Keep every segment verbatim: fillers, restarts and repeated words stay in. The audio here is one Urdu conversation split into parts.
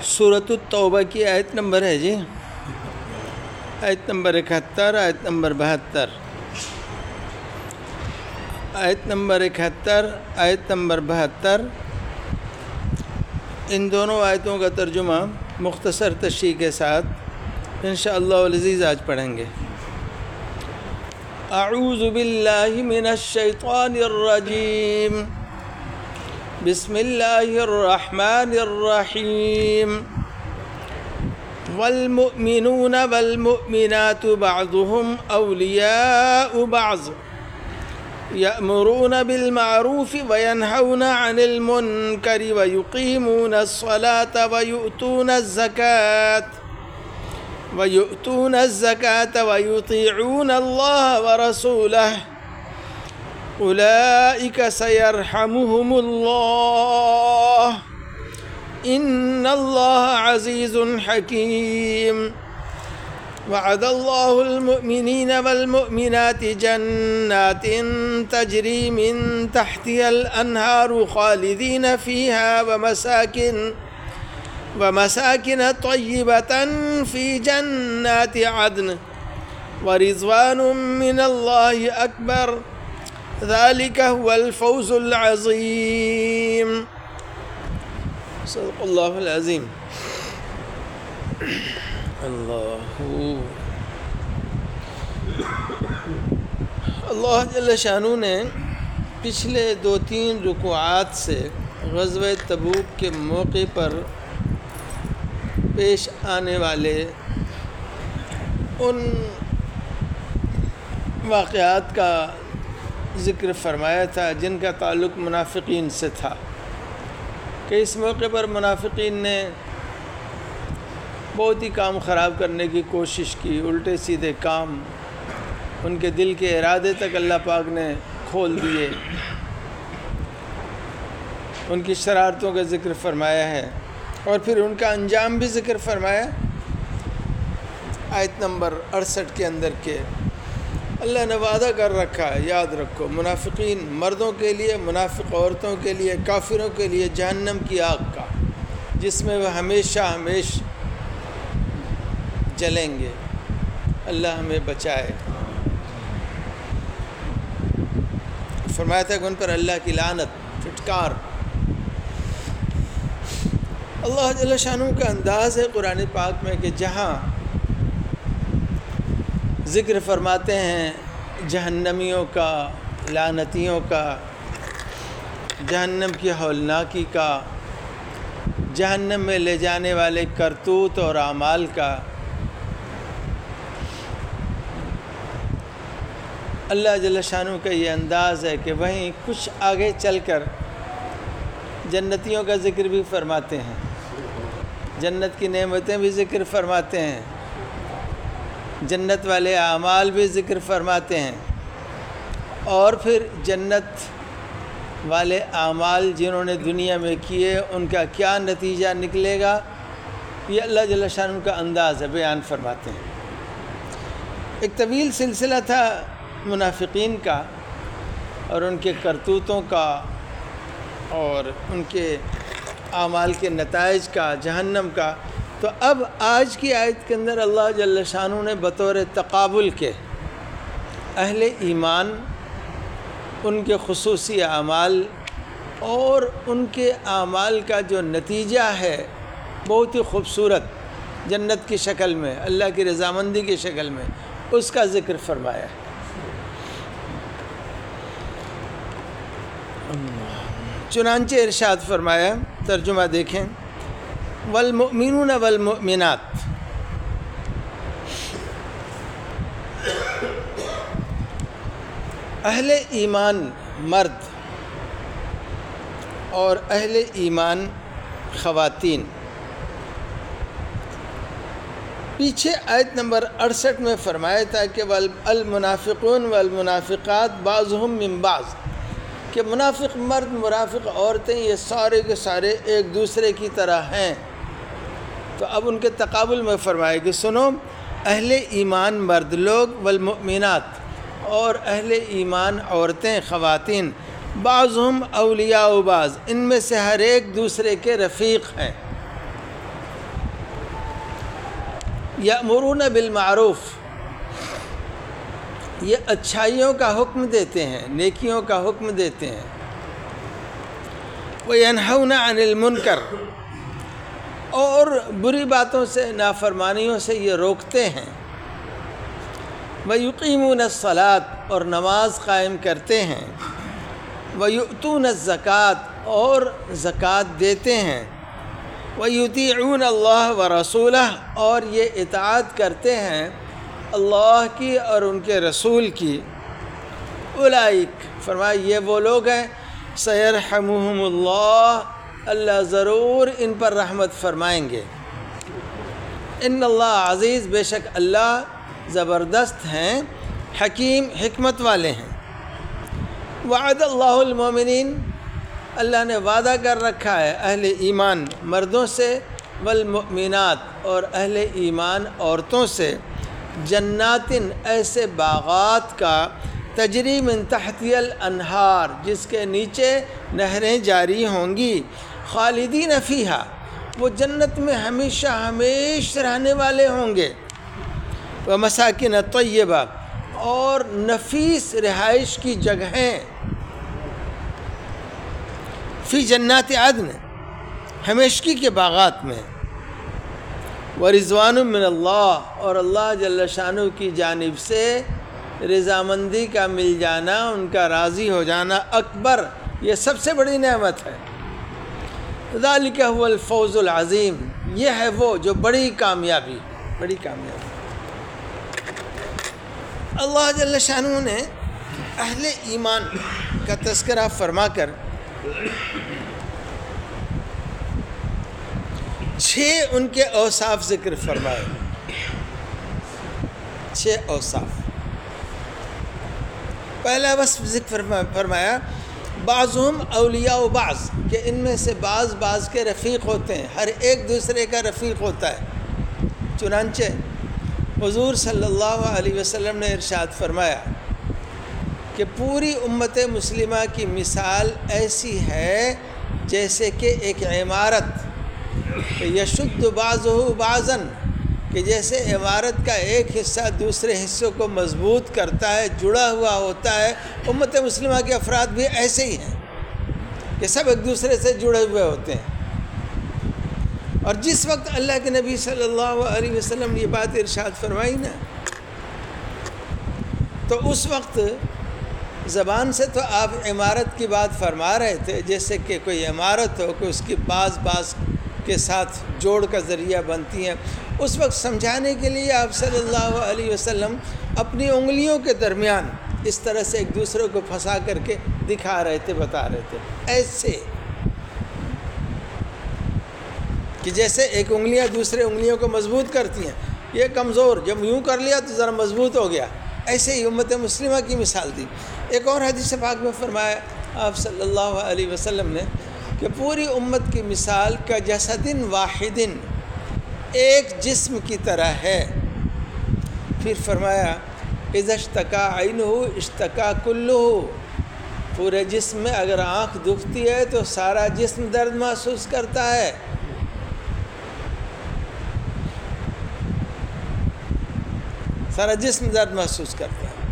سورۃ التوبہ کی آیت نمبر ہے جی آیت نمبر اکہتر، آیت نمبر بہتر، آیت نمبر اکہتر، آیت نمبر بہتر. ان دونوں آیتوں کا ترجمہ مختصر تشریح کے ساتھ انشاءاللہ العزیز آج پڑھیں گے. اعوذ باللہ من الشیطان الرجیم، بسم اللہ الرحمن الرحیم. والمؤمنون والمؤمنات بعضهم اولیاء بعض یأمرون بالمعروف وینہون عن المنکر ویقیمون الصلاة ویؤتون الزکاة وَيُؤْتُونَ الزَّكَاةَ وَيُطِيعُونَ اللَّهَ وَرَسُولَهُ أُولَئِكَ سَيَرْحَمُهُمُ اللَّهُ إِنَّ اللَّهَ عَزِيزٌ حَكِيمٌ. وعد الله المؤمنين والمؤمنات جنات تجري من تحتها الأنهار خالدين فيها ومساكن ومساكن طيبة في جنات عدن ورضوان من الله أكبر ذلك هو الفوز العظيم. صدق الله العظيم. اللہ اللہ جل شانہ نے پچھلے دو تین رکوعات سے غزوہ تبوک کے موقع پر پیش آنے والے ان واقعات کا ذکر فرمایا تھا جن کا تعلق منافقین سے تھا کہ اس موقع پر منافقین نے بہت ہی کام خراب کرنے کی کوشش کی، الٹے سیدھے کام ان کے دل کے ارادے تک اللہ پاک نے کھول دیے، ان کی شرارتوں کا ذکر فرمایا ہے اور پھر ان کا انجام بھی ذکر فرمایا آیت نمبر اڑسٹھ کے اندر کے اللہ نے وعدہ کر رکھا ہے. یاد رکھو، منافقین مردوں کے لیے، منافق عورتوں کے لیے، کافروں کے لیے جہنم کی آگ کا، جس میں وہ ہمیشہ ہمیشہ جلیں گے. اللہ ہمیں بچائے. فرمایا تھا کہ ان پر اللہ کی لعنت، پھٹکار. اللہ جل شانہ کا انداز ہے قرآن پاک میں کہ جہاں ذکر فرماتے ہیں جہنمیوں کا، لعنتیوں کا، جہنم کی ہولناکی کا، جہنم میں لے جانے والے کرتوت اور اعمال کا، اللہ جل شانہ کا یہ انداز ہے کہ وہیں کچھ آگے چل کر جنتیوں کا ذکر بھی فرماتے ہیں، جنت کی نعمتیں بھی ذکر فرماتے ہیں، جنت والے اعمال بھی ذکر فرماتے ہیں، اور پھر جنت والے اعمال جنہوں نے دنیا میں کیے ان کا کیا نتیجہ نکلے گا، یہ اللہ جل شانہ کا انداز ہے، بیان فرماتے ہیں. ایک طویل سلسلہ تھا منافقین کا اور ان کے کرتوتوں کا اور ان کے اعمال کے نتائج کا، جہنم کا. تو اب آج کی آیت کے اندر اللہ جل شانہ نے بطور تقابل کے اہل ایمان، ان کے خصوصی اعمال اور ان کے اعمال کا جو نتیجہ ہے بہت ہی خوبصورت جنت کی شکل میں، اللہ کی رضامندی کی شکل میں، اس کا ذکر فرمایا ہے. چنانچہ ارشاد فرمایا، ترجمہ دیکھیں، والمؤمنون والمؤمنات، اہل ایمان مرد اور اہل ایمان خواتین. پیچھے آیت نمبر اڑسٹھ میں فرمایا تھا کہ والمنافقون والمنافقات بعضهم من بعض، کہ منافق مرد، منافق عورتیں یہ سارے کے سارے ایک دوسرے کی طرح ہیں. تو اب ان کے تقابل میں فرمایا کہ سنو، اہل ایمان مرد لوگ، والمؤمنات، اور اہل ایمان عورتیں، خواتین، بعضهم اولیاء بعض، ان میں سے ہر ایک دوسرے کے رفیق ہیں. یأمرون بالمعروف، یہ اچھائیوں کا حکم دیتے ہیں، نیکیوں کا حکم دیتے ہیں۔ وینہون عن المنکر، اور بری باتوں سے، نافرمانیوں سے یہ روکتے ہیں۔ ویقیمون الصلاۃ، اور نماز قائم کرتے ہیں۔ ویؤتون الزکوٰۃ، اور زکوٰۃ دیتے ہیں۔ ویطیعون اللہ ورسولہ، اور یہ اطاعت کرتے ہیں اللہ کی اور ان کے رسول کی۔ اولئک، فرمایا یہ وہ لوگ ہیں، سیرحمہم اللہ، اللہ ضرور ان پر رحمت فرمائیں گے۔ ان اللہ عزیز، بے شک اللہ زبردست ہیں، حکیم، حکمت والے ہیں۔ وعد اللہ المومنین، اللہ نے وعدہ کر رکھا ہے اہل ایمان مردوں سے، والمؤمنات، اور اہل ایمان عورتوں سے، جنات، ایسے باغات کا، تجری من تحتی الانہار، جس کے نیچے نہریں جاری ہوں گی، خالدین فیہا، وہ جنت میں ہمیشہ ہمیشہ رہنے والے ہوں گے۔ ومساکن طیبہ، اور نفیس رہائش کی جگہیں، فی جنات عدن، ہمیشگی کے باغات میں۔ ورضوان من اللہ، اور اللہ جل شانہ کی جانب سے رضامندی کا مل جانا، ان کا راضی ہو جانا اکبر، یہ سب سے بڑی نعمت ہے۔ ذالک هو الفوز العظیم، یہ ہے وہ جو بڑی کامیابی، بڑی کامیابی۔ اللہ جل شانہ نے اہل ایمان کا تذکرہ فرما کر چھ ان کے اوصاف ذکر فرمائے، چھ اوصاف۔ پہلا وصف ذکر فرمایا بعضهم اولیاء بعض، کہ ان میں سے بعض بعض کے رفیق ہوتے ہیں، ہر ایک دوسرے کا رفیق ہوتا ہے۔ چنانچہ حضور صلی اللہ علیہ وسلم نے ارشاد فرمایا کہ پوری امت مسلمہ کی مثال ایسی ہے جیسے کہ ایک عمارت، یشد بعضہ بعضا، کہ جیسے عمارت کا ایک حصہ دوسرے حصوں کو مضبوط کرتا ہے، جڑا ہوا ہوتا ہے، امت مسلمہ کے افراد بھی ایسے ہی ہیں کہ سب ایک دوسرے سے جڑے ہوئے ہوتے ہیں۔ اور جس وقت اللہ کے نبی صلی اللہ علیہ وسلم نے یہ بات ارشاد فرمائی نا، تو اس وقت زبان سے تو آپ عمارت کی بات فرما رہے تھے، جیسے کہ کوئی عمارت ہو کہ اس کی بعض بعض کے ساتھ جوڑ کا ذریعہ بنتی ہیں۔ اس وقت سمجھانے کے لیے آپ صلی اللہ علیہ وسلم اپنی انگلیوں کے درمیان اس طرح سے ایک دوسرے کو پھنسا کر کے دکھا رہے تھے، بتا رہے تھے، ایسے کہ جیسے ایک انگلیاں دوسرے انگلیوں کو مضبوط کرتی ہیں، یہ کمزور، جب یوں کر لیا تو ذرا مضبوط ہو گیا، ایسے ہی امت مسلمہ کی مثال دی۔ ایک اور حدیث پاک میں فرمایا آپ صلی اللہ علیہ وسلم نے کہ پوری امت کی مثال کا جسد واحد، ایک جسم کی طرح ہے۔ پھر فرمایا اذا اشتکا عینہ اشتکا کلہ، پورے جسم میں اگر آنکھ دکھتی ہے تو سارا جسم درد محسوس کرتا ہے۔ سارا جسم درد محسوس کرتا ہے۔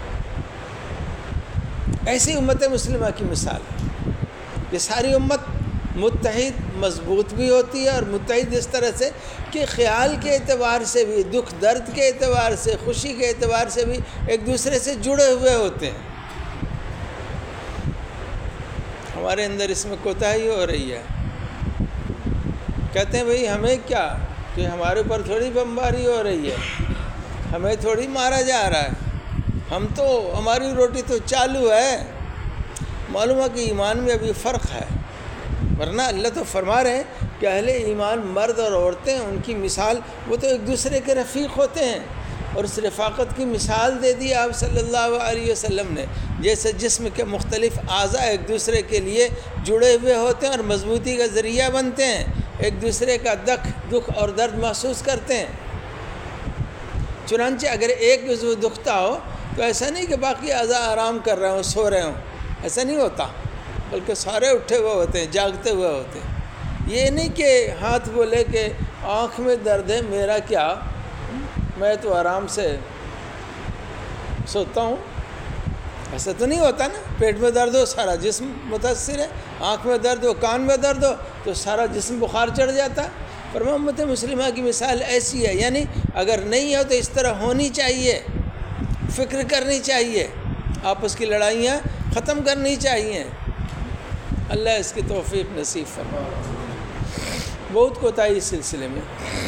ایسی امت مسلمہ کی مثال ہے، یہ ساری امت متحد مضبوط بھی ہوتی ہے، اور متحد اس طرح سے کہ خیال کے اعتبار سے بھی، دکھ درد کے اعتبار سے، خوشی کے اعتبار سے بھی ایک دوسرے سے جڑے ہوئے ہوتے ہیں۔ ہمارے اندر اس میں کوتاہی ہو رہی ہے، کہتے ہیں بھئی ہمیں کیا، کہ ہمارے اوپر تھوڑی بمباری ہو رہی ہے، ہمیں تھوڑی مارا جا رہا ہے، ہم تو، ہماری روٹی تو چالو ہے۔ معلوم ہے کہ ایمان میں ابھی فرق ہے، ورنہ اللہ تو فرما رہے ہیں کہ اہل ایمان مرد اور عورتیں، ان کی مثال، وہ تو ایک دوسرے کے رفیق ہوتے ہیں، اور اس رفاقت کی مثال دے دی آپ صلی اللہ علیہ وسلم نے، جیسے جسم کے مختلف اعضاء ایک دوسرے کے لیے جڑے ہوئے ہوتے ہیں اور مضبوطی کا ذریعہ بنتے ہیں، ایک دوسرے کا دکھ دکھ اور درد محسوس کرتے ہیں۔ چنانچہ اگر ایک عضو دکھتا ہو تو ایسا نہیں کہ باقی اعضاء آرام کر رہے ہوں، سو رہے ہوں، ایسا نہیں ہوتا، بلکہ سارے اٹھے ہوئے ہوتے ہیں، جاگتے ہوئے ہوتے ہیں۔ یہ نہیں کہ ہاتھ بولے کہ آنکھ میں درد ہے، میرا کیا، میں تو آرام سے سوتا ہوں، ایسا تو نہیں ہوتا نا، پیٹ میں درد ہو سارا جسم متاثر ہے، آنکھ میں درد ہو، کان میں درد ہو تو سارا جسم بخار چڑھ جاتا ہے۔ پر امت مسلمہ کی مثال ایسی ہے، یعنی اگر نہیں ہو تو اس طرح ہونی چاہیے، فکر کرنی چاہیے، آپس کی لڑائیاں ختم کرنی چاہیے۔ اللہ اس کی توفیق نصیب فرمائے۔ بہت کوتاہی اس سلسلے میں۔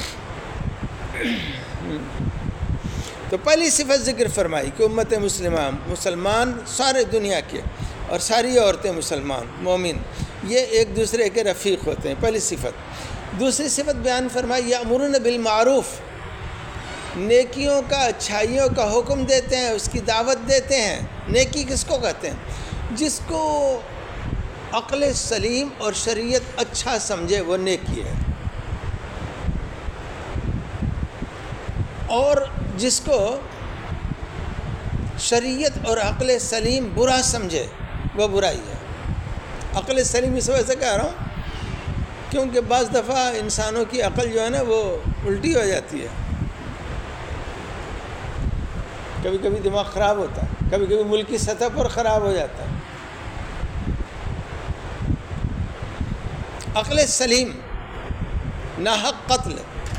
تو پہلی صفت ذکر فرمائی کہ امت مسلمہ، مسلمان سارے دنیا کے اور ساری عورتیں مسلمان مومن یہ ایک دوسرے کے رفیق ہوتے ہیں، پہلی صفت۔ دوسری صفت بیان فرمائی یأمرون بالمعروف، نیکیوں کا، اچھائیوں کا حکم دیتے ہیں، اس کی دعوت دیتے ہیں۔ نیکی کس کو کہتے ہیں؟ جس کو عقل سلیم اور شریعت اچھا سمجھے وہ نیکی ہے، اور جس کو شریعت اور عقل سلیم برا سمجھے وہ برائی ہے۔ عقل سلیم اس وجہ سے کہہ رہا ہوں کیونکہ بعض دفعہ انسانوں کی عقل جو ہے نا وہ الٹی ہو جاتی ہے، کبھی کبھی دماغ خراب ہوتا ہے، کبھی کبھی ملکی سطح پر خراب ہو جاتا ہے۔ عقل سلیم، ناحق قتل،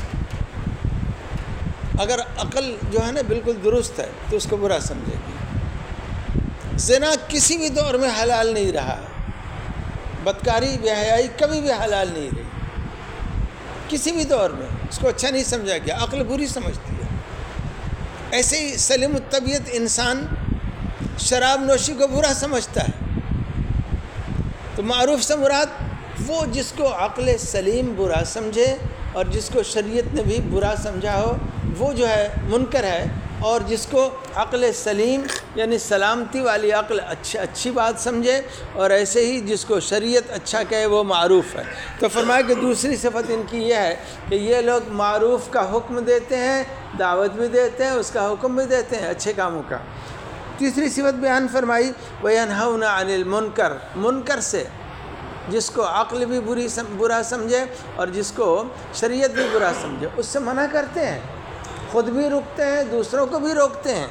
اگر عقل جو ہے نا بالکل درست ہے تو اس کو برا سمجھے گی۔ زنا کسی بھی دور میں حلال نہیں رہا، بدکاری بے حیائی کبھی بھی حلال نہیں رہی، کسی بھی دور میں اس کو اچھا نہیں سمجھا گیا، عقل بری سمجھتی ہے۔ ایسے ہی سلیم الطبیعت انسان شراب نوشی کو برا سمجھتا ہے۔ تو معروف سے مراد وہ جس کو عقل سلیم برا سمجھے اور جس کو شریعت نے بھی برا سمجھا ہو وہ جو ہے منکر ہے، اور جس کو عقل سلیم یعنی سلامتی والی عقل اچھی اچھی بات سمجھے اور ایسے ہی جس کو شریعت اچھا کہے وہ معروف ہے۔ تو فرمایا کہ دوسری صفت ان کی یہ ہے کہ یہ لوگ معروف کا حکم دیتے ہیں، دعوت بھی دیتے ہیں، اس کا حکم بھی دیتے ہیں اچھے کاموں کا۔ تیسری صفت بیان فرمائی وَيَنْهَوْنَ عَنِ الْمُنْكَرِ، منکر سے، جس کو عقل بھی بری برا سمجھے اور جس کو شریعت بھی برا سمجھے اس سے منع کرتے ہیں، خود بھی روکتے ہیں، دوسروں کو بھی روکتے ہیں۔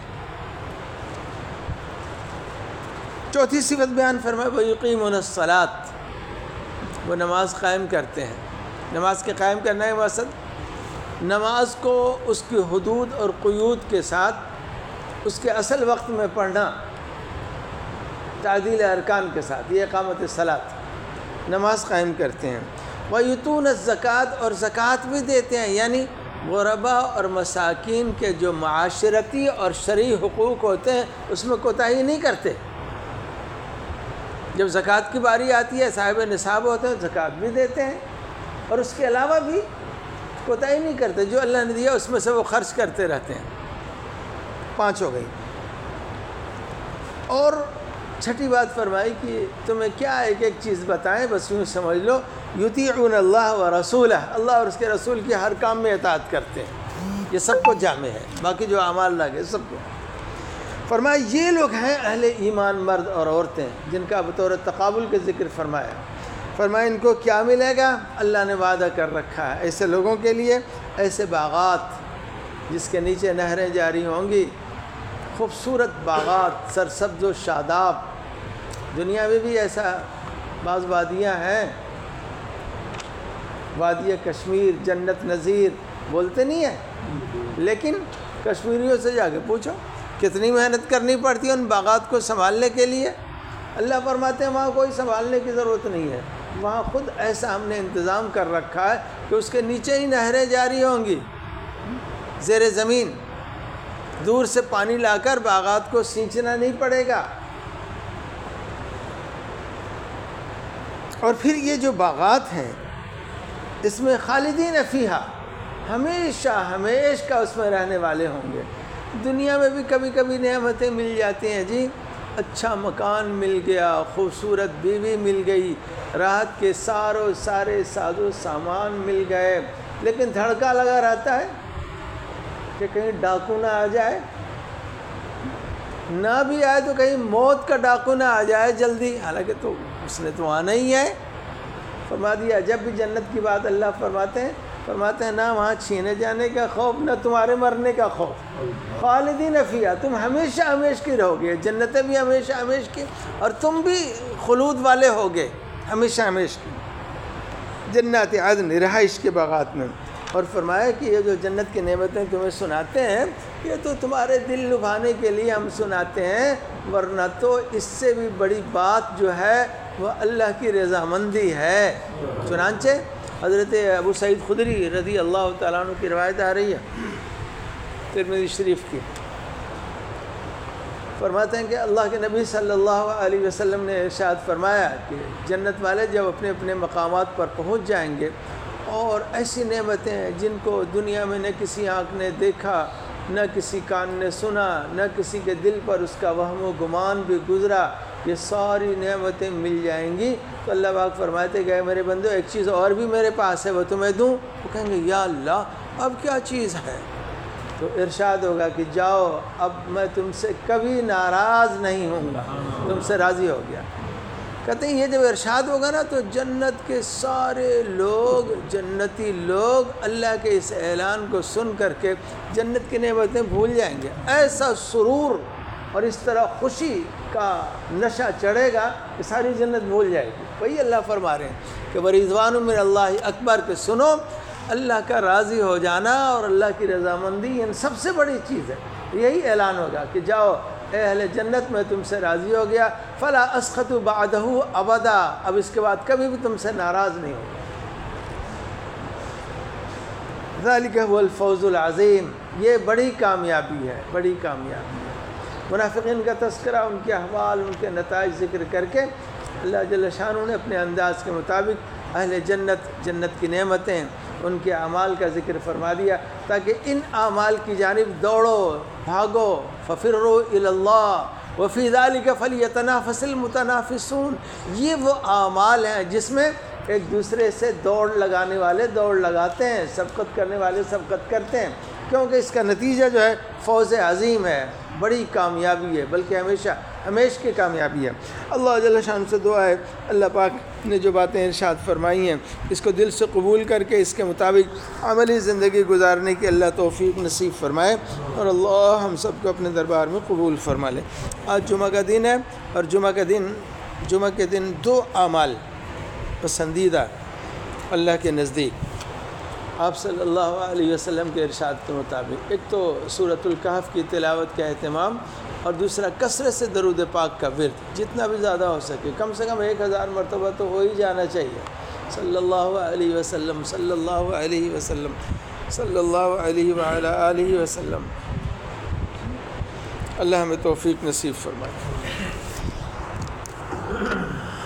چوتھی صفت بیان فرمائے وَيُقِيمُونَ الصَّلَاةَ، وہ نماز قائم کرتے ہیں۔ نماز کے قائم کرنے کا مقصد نماز کو اس کی حدود اور قیود کے ساتھ اس کے اصل وقت میں پڑھنا، تعدیل ارکان کے ساتھ، یہ اقامت الصلاۃ، نماز قائم کرتے ہیں۔ وَيُؤْتُونَ الزَّكَاةَ، اور زکوٰۃ بھی دیتے ہیں، یعنی غربا اور مساکین کے جو معاشرتی اور شرعی حقوق ہوتے ہیں اس میں کوتاہی نہیں کرتے۔ جب زکوٰۃ کی باری آتی ہے صاحب نصاب ہوتے ہیں زکوٰۃ بھی دیتے ہیں، اور اس کے علاوہ بھی کوتاہی نہیں کرتے، جو اللہ نے دیا اس میں سے وہ خرچ کرتے رہتے ہیں۔ پانچ ہو گئی۔ اور چھٹی بات فرمائی کہ تمہیں کیا ایک ایک چیز بتائیں، بس یوں سمجھ لو یطیعون اللہ و رسولہ، اللہ اور اس کے رسول کی ہر کام میں اطاعت کرتے ہیں، یہ سب کو جامع ہے، باقی جو اعمال لگے سب کو۔ فرمایا یہ لوگ ہیں اہل ایمان مرد اور عورتیں جن کا بطور تقابل کے ذکر فرمایا۔ فرمایا ان کو کیا ملے گا؟ اللہ نے وعدہ کر رکھا ہے ایسے لوگوں کے لیے ایسے باغات جس کے نیچے نہریں جاری ہوں گی، خوبصورت باغات سرسبز و شاداب۔ دنیا میں بھی ایسا بعض وادیاں ہیں، وادی کشمیر جنت نظیر بولتے نہیں ہیں، لیکن کشمیریوں سے جا کے پوچھو کتنی محنت کرنی پڑتی ہے ان باغات کو سنبھالنے کے لیے۔ اللہ فرماتے ہیں وہاں کوئی سنبھالنے کی ضرورت نہیں ہے، وہاں خود ایسا ہم نے انتظام کر رکھا ہے کہ اس کے نیچے ہی نہریں جاری ہوں گی زیر زمین، دور سے پانی لا کر باغات کو سینچنا نہیں پڑے گا۔ اور پھر یہ جو باغات ہیں اس میں خالدین فیہا، ہمیشہ ہمیشہ اس میں رہنے والے ہوں گے۔ دنیا میں بھی کبھی کبھی نعمتیں مل جاتی ہیں، جی اچھا مکان مل گیا، خوبصورت بیوی مل گئی، راحت کے ساروں سارے ساز و سامان مل گئے، لیکن دھڑکا لگا رہتا ہے کہ کہیں ڈاکو نہ آ جائے، نہ بھی آئے تو کہیں موت کا ڈاکو نہ آ جائے جلدی، حالانکہ تو اس نے تو آنا ہی ہے۔ فرما دیا جب بھی جنت کی بات اللہ فرماتے ہیں فرماتے ہیں نہ وہاں چھینے جانے کا خوف، نہ تمہارے مرنے کا خوف، خالدین فیہا، تم ہمیشہ ہمیش کی رہو گے، جنتیں بھی ہمیشہ ہمیش کی اور تم بھی خلود والے ہوگے ہمیشہ ہمیش کی، جنات عدن، رہائش کے باغات میں۔ اور فرمایا کہ یہ جو جنت کی نعمتیں تمہیں سناتے ہیں یہ تو تمہارے دل لبھانے کے لیے ہم سناتے ہیں، ورنہ تو اس سے بھی بڑی بات جو ہے وہ اللہ کی رضامندی ہے۔ چنانچہ حضرت ابو سعید خدری رضی اللہ تعالیٰ عنہ کی روایت آ رہی ہے ترمذی شریف کی، فرماتے ہیں کہ اللہ کے نبی صلی اللہ علیہ وسلم نے ارشاد فرمایا کہ جنت والے جب اپنے اپنے مقامات پر پہنچ جائیں گے اور ایسی نعمتیں ہیں جن کو دنیا میں نہ کسی آنکھ نے دیکھا، نہ کسی کان نے سنا، نہ کسی کے دل پر اس کا وہم و گمان بھی گزرا، یہ ساری نعمتیں مل جائیں گی، تو اللہ پاک فرماتے گئے میرے بندو ایک چیز اور بھی میرے پاس ہے وہ تمہیں دوں؟ وہ کہیں گے یا اللہ اب کیا چیز ہے؟ تو ارشاد ہوگا کہ جاؤ اب میں تم سے کبھی ناراض نہیں ہوں گا، تم سے راضی ہو گیا۔ کہتے ہیں یہ جب ارشاد ہوگا نا تو جنت کے سارے لوگ، جنتی لوگ اللہ کے اس اعلان کو سن کر کے جنت کی نعمتیں بھول جائیں گے، ایسا سرور اور اس طرح خوشی کا نشہ چڑھے گا کہ ساری جنت بھول جائے گی۔ وہی اللہ فرما رہے ہیں کہ وَرِضْوَانٌ مِّنَ اللَّهِ اکبر، کہ سنو اللہ کا راضی ہو جانا اور اللہ کی رضامندی ان سب سے بڑی چیز ہے۔ یہی اعلان ہوگا کہ جاؤ اے اہل جنت میں تم سے راضی ہو گیا، فلا اسخط بعدہ ابدا، اب اس کے بعد کبھی بھی تم سے ناراض نہیں ہوگا۔ ذالک هو الفوز العظیم، یہ بڑی کامیابی ہے، بڑی کامیابی ہے۔ منافقین کا تذکرہ، ان کے احوال، ان کے نتائج ذکر کر کے اللہ جل شانہ نے اپنے انداز کے مطابق اہل جنت، جنت کی نعمتیں، ان کے اعمال کا ذکر فرما دیا تاکہ ان اعمال کی جانب دوڑو، بھاگو، ففروا الی اللہ وفی ذلک فلیتنافس المتنافسون۔ یہ وہ اعمال ہیں جس میں ایک دوسرے سے دوڑ لگانے والے دوڑ لگاتے ہیں، سبقت کرنے والے سبقت کرتے ہیں، کیونکہ اس کا نتیجہ جو ہے فوز عظیم ہے، بڑی کامیابی ہے، بلکہ ہمیشہ ہمیش کی کامیابی ہے۔ اللہ جل شان سے دعا ہے اللہ پاک نے جو باتیں ارشاد فرمائی ہیں اس کو دل سے قبول کر کے اس کے مطابق عملی زندگی گزارنے کی اللہ توفیق نصیب فرمائے، اور اللہ ہم سب کو اپنے دربار میں قبول فرما لے۔ آج جمعہ کا دن ہے، اور جمعہ کا دن جمعہ کے دن دو اعمال پسندیدہ اللہ کے نزدیک آپ صلی اللہ علیہ وسلم کے ارشاد کے مطابق، ایک تو سورۃ الکہف کی تلاوت کا اہتمام، اور دوسرا کثرت سے درود پاک کا ورد، جتنا بھی زیادہ ہو سکے، کم سے کم ایک ہزار مرتبہ تو ہو ہی جانا چاہیے، صلی اللہ علیہ وسلم صلی اللہ علیہ وسلم صلی اللہ علیہ وعلی آلہ وسلم۔ اللہ ہمیں توفیق نصیب فرمائے۔